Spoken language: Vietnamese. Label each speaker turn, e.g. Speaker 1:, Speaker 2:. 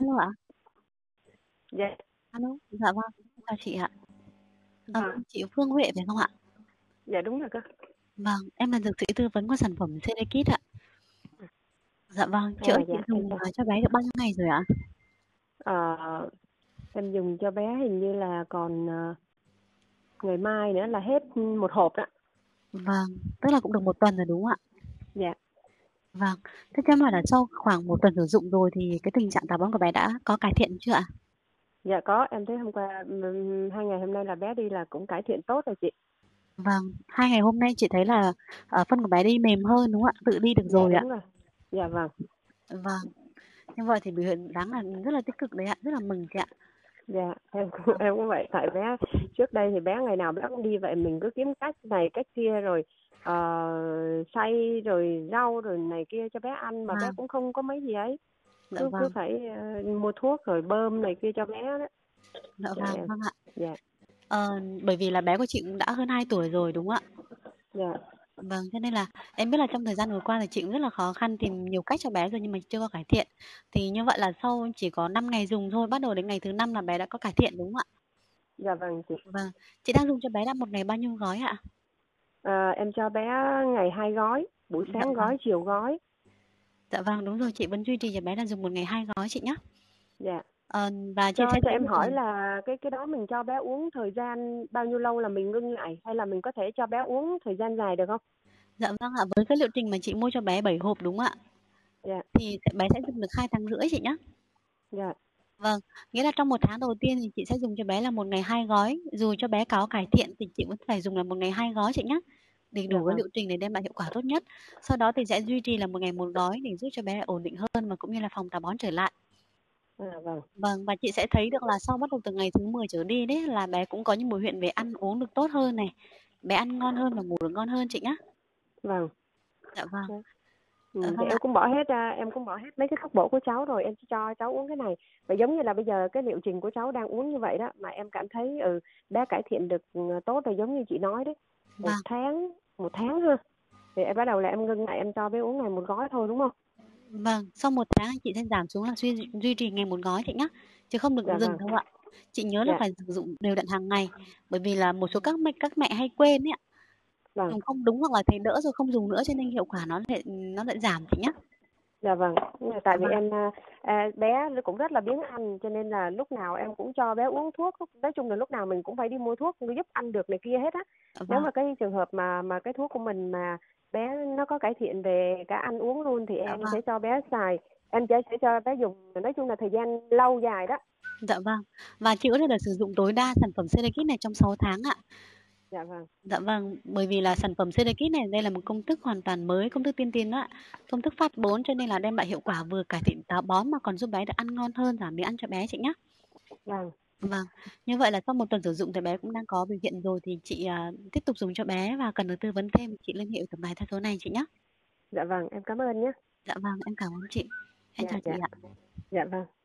Speaker 1: Alo ạ.
Speaker 2: Dạ,
Speaker 1: Alo, dạ vâng, chào chị ạ.
Speaker 2: vâng,
Speaker 1: Chị Phương Huệ phải không ạ?
Speaker 2: dạ đúng rồi cơ.
Speaker 1: Vâng, em là dược sĩ tư vấn của sản phẩm Celekit ạ. Dạ vâng, chị ơi chị
Speaker 2: Dạ, em
Speaker 1: dùng
Speaker 2: chào.
Speaker 1: cho bé được bao nhiêu ngày rồi ạ?
Speaker 2: Ờ, em dùng cho bé hình như là còn ngày mai nữa là hết một hộp đó.
Speaker 1: Vâng, tức là cũng được một tuần rồi đúng không ạ?
Speaker 2: Dạ,
Speaker 1: Vâng, thế cho em hỏi là sau khoảng một tuần sử dụng rồi thì cái tình trạng táo bón của bé đã có cải thiện chưa ạ?
Speaker 2: dạ có. Em thấy hôm qua, 2 ngày hôm nay là bé đi là cũng cải thiện tốt rồi chị.
Speaker 1: Vâng, 2 ngày hôm nay chị thấy là phân của bé đi mềm hơn đúng không ạ? Tự đi được
Speaker 2: Dạ
Speaker 1: rồi ạ.
Speaker 2: đúng rồi. Dạ vâng,
Speaker 1: Vâng, như vậy thì biểu hiện đáng là rất là tích cực đấy ạ, rất là mừng chị ạ.
Speaker 2: dạ em cũng vậy. Tại bé trước đây thì bé ngày nào bé cũng đi vậy, mình cứ kiếm cách này cách kia rồi ờ, xay rồi rau rồi này kia cho bé ăn mà bé
Speaker 1: Vâng,
Speaker 2: cũng không có mấy gì ấy.
Speaker 1: dạ
Speaker 2: Cứ cứ
Speaker 1: vâng,
Speaker 2: phải mua thuốc rồi bơm này kia cho bé đó.
Speaker 1: dạ
Speaker 2: Dạ
Speaker 1: vâng,
Speaker 2: em.
Speaker 1: vâng ạ.
Speaker 2: Dạ,
Speaker 1: Bởi vì là bé của chị cũng đã hơn 2 tuổi rồi đúng không ạ?
Speaker 2: dạ.
Speaker 1: Vâng, cho nên là em biết là trong thời gian vừa qua thì chị cũng rất là khó khăn tìm nhiều cách cho bé rồi nhưng mà chưa có cải thiện. Thì như vậy là sau chỉ có 5 ngày dùng thôi, bắt đầu đến ngày thứ 5 là bé đã có cải thiện đúng không ạ?
Speaker 2: Dạ vâng chị.
Speaker 1: Vâng, chị đang dùng cho bé là một ngày bao nhiêu gói ạ?
Speaker 2: Em cho bé ngày 2 gói, buổi
Speaker 1: Dạ
Speaker 2: sáng
Speaker 1: vâng,
Speaker 2: gói, chiều gói.
Speaker 1: dạ vâng, đúng rồi, chị vẫn duy trì cho bé là dùng một ngày 2 gói chị nhé.
Speaker 2: Dạ.
Speaker 1: Ờ, và chị sẽ
Speaker 2: Cho
Speaker 1: thấy
Speaker 2: em
Speaker 1: được là
Speaker 2: hỏi là cái đó mình cho bé uống thời gian bao nhiêu lâu là mình ngưng lại, hay là mình có thể cho bé uống thời gian dài được không?
Speaker 1: dạ vâng ạ, với cái liệu trình mà chị mua cho bé 7 hộp đúng không ạ?
Speaker 2: Dạ,
Speaker 1: Thì bé sẽ dùng được 2 tháng rưỡi chị nhé.
Speaker 2: dạ,
Speaker 1: Vâng, nghĩa là trong một tháng đầu tiên thì chị sẽ dùng cho bé là một ngày 2 gói, dù cho bé có cải thiện thì chị vẫn phải dùng là một ngày 2 gói chị nhé, để
Speaker 2: dạ
Speaker 1: đủ cái
Speaker 2: vâng.
Speaker 1: liệu trình để đem lại hiệu quả tốt nhất. Sau đó thì sẽ duy trì là một ngày một gói để giúp cho bé ổn định hơn và cũng như là phòng táo bón trở lại.
Speaker 2: Vâng.
Speaker 1: Vâng, và chị sẽ thấy được là sau bắt đầu từ ngày thứ 10 trở đi đấy là bé cũng có những biểu hiện về ăn uống được tốt hơn này, bé ăn ngon hơn và ngủ được ngon hơn chị nhé.
Speaker 2: Vâng.
Speaker 1: Dạ vâng,
Speaker 2: Thì
Speaker 1: vâng ạ.
Speaker 2: em cũng bỏ hết mấy cái thuốc bổ của cháu rồi, em chỉ cho cháu uống cái này. Và giống như là bây giờ cái liệu trình của cháu đang uống như vậy đó, mà em cảm thấy bé cải thiện được tốt rồi, giống như chị nói đấy. một
Speaker 1: Vâng,
Speaker 2: tháng một tháng ha, thì em bắt đầu là em ngưng lại, em cho bé uống ngày một gói thôi đúng không?
Speaker 1: vâng, sau một tháng chị sẽ giảm xuống là duy trì ngày một gói chị nhé, chứ không được
Speaker 2: Dạ
Speaker 1: dừng
Speaker 2: vâng.
Speaker 1: đâu ạ. Chị nhớ là
Speaker 2: Dạ.
Speaker 1: phải sử dụng đều đặn hàng ngày, bởi vì là một số các mẹ hay quên ấy ạ,
Speaker 2: Vâng.
Speaker 1: dùng không đúng hoặc là thấy đỡ rồi không dùng nữa cho nên hiệu quả nó lại giảm chị nhé.
Speaker 2: Dạ vâng. Tại vì
Speaker 1: Vâng,
Speaker 2: em bé nó cũng rất là biếng ăn, cho nên là lúc nào em cũng cho bé uống thuốc. Nói chung là lúc nào mình cũng phải đi mua thuốc giúp ăn được này kia hết á. Nếu
Speaker 1: vâng,
Speaker 2: mà cái trường hợp mà cái thuốc của mình mà bé nó có cải thiện về cả ăn uống luôn thì
Speaker 1: dạ
Speaker 2: em
Speaker 1: vâng,
Speaker 2: sẽ cho bé xài, em sẽ cho bé dùng, nói chung là thời gian lâu dài đó.
Speaker 1: dạ vâng. Và chị có thể là sử dụng tối đa sản phẩm Celekit này trong 6 tháng ạ.
Speaker 2: Dạ vâng.
Speaker 1: Dạ vâng, bởi vì là sản phẩm Celekit này đây là một công thức hoàn toàn mới, công thức tiên tiến đó ạ. Công thức phát 4 cho nên là đem lại hiệu quả vừa cải thiện táo bón mà còn giúp bé được ăn ngon hơn, giảm biếng ăn cho bé chị nhé.
Speaker 2: Vâng.
Speaker 1: Vâng, như vậy là sau một tuần sử dụng thì bé cũng đang có biểu hiện rồi thì chị tiếp tục dùng cho bé và cần được tư vấn thêm chị liên hệ tổng đài theo số này chị nhé.
Speaker 2: Dạ vâng, em cảm ơn nhé.
Speaker 1: Dạ vâng, em cảm ơn chị. Em
Speaker 2: Dạ,
Speaker 1: chào chị
Speaker 2: dạ.
Speaker 1: ạ.
Speaker 2: Dạ vâng.